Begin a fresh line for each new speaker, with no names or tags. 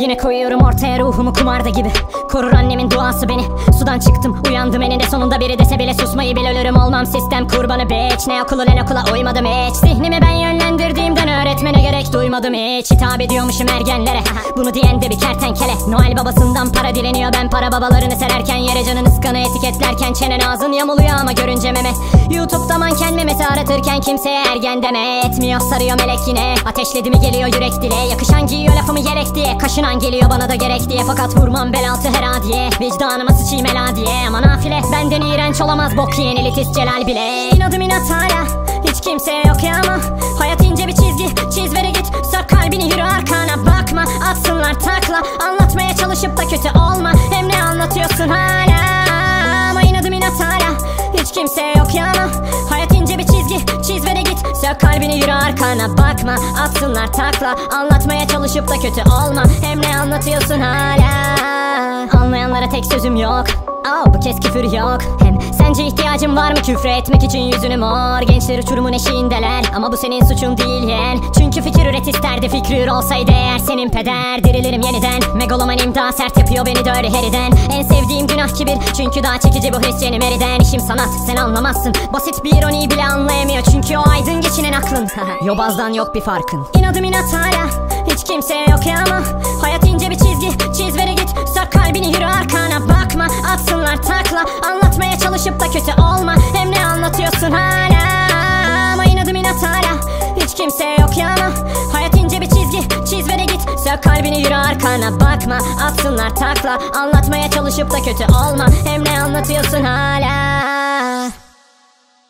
Yine koyuyorum ortaya ruhumu kumarda gibi. Korur annemin duası beni. Sudan çıktım uyandım eninde sonunda, biri dese bile susmayı bil, ölürüm olmam sistem kurbanı bitch. Ne okulu ne okula uymadım hiç. Zihnimi ben yönlendirdiğimden öğretmene gerek duymadım hiç. Hitap ediyormuşum ergenlere, bunu diyen de bir kertenkele. Noel babasından para dileniyor, ben para babalarını sererken yere canın ıskanı etiketlerken çenen ağzın yamuluyor ama görünce meme. YouTube'da manken memesi aratırken kimseye ergen deme. Etmiyor sarıyor melek yine, ateşledi mi geliyor yürek dile. Yakışan giyiyor lafımı gerek diye, kaşınan geliyor bana da gerek diye. Fakat vurmam bel altı her adiye, vicdanıma sıçayım ela diye. Aman nafile benden iğrenç olamaz bok yiyen elitist Celal bile. İnadım inat hala, hiç kimseye yok ya ama hayat ince bir çizgi, çiz vere git. Sök kalbini yürü arkana bakma, atsınlar takla. Anlatmaya çalışıp da kötü olma, hem ne anlatıyorsun hala. Ama inadım inat hala, hiç kimseye yok ya ama hayat ince bir çizgi, çiz vere git. Sök kalbini yürü arkana bakma, atsınlar takla. Anlatmaya çalışıp da kötü olma, hem ne anlatıyorsun hala. Anlayanlara tek sözüm yok, bu kez küfür yok. Hem sence ihtiyacın var mı küfür etmek için yüzünü mor? Gençler uçurumun eşiğindeler ama bu senin suçun değil yeğen. Çünkü fikir üret isterdi, fikri ür olsaydı eğer senin peder. Dirilirim yeniden, megalomanim daha sert yapıyor beni de öyle heriden. En sevdiğim günah kibir, çünkü daha çekici bu his yeni meriden. İşim sanat, sen anlamazsın, basit bir ironiyi bile anlayamıyor. Çünkü o aydın geçinen aklın yobazdan yok bir farkın. İnadım inat hala, hiç kimseye yok ya ama hayat ince bir çizgi, çiz vere git. Sök kalbini yürü arkana bakma, atsınlar takla. Anlatmaya çalışıp da kötü olma, hem ne anlatıyorsun hala. Ama inadım inat hala, hiç kimseye yok ya ama hayat ince bir çizgi, çiz vere git. Sök kalbini yürü arkana bakma, atsınlar takla. Anlatmaya çalışıp da kötü olma, hem ne anlatıyorsun hala.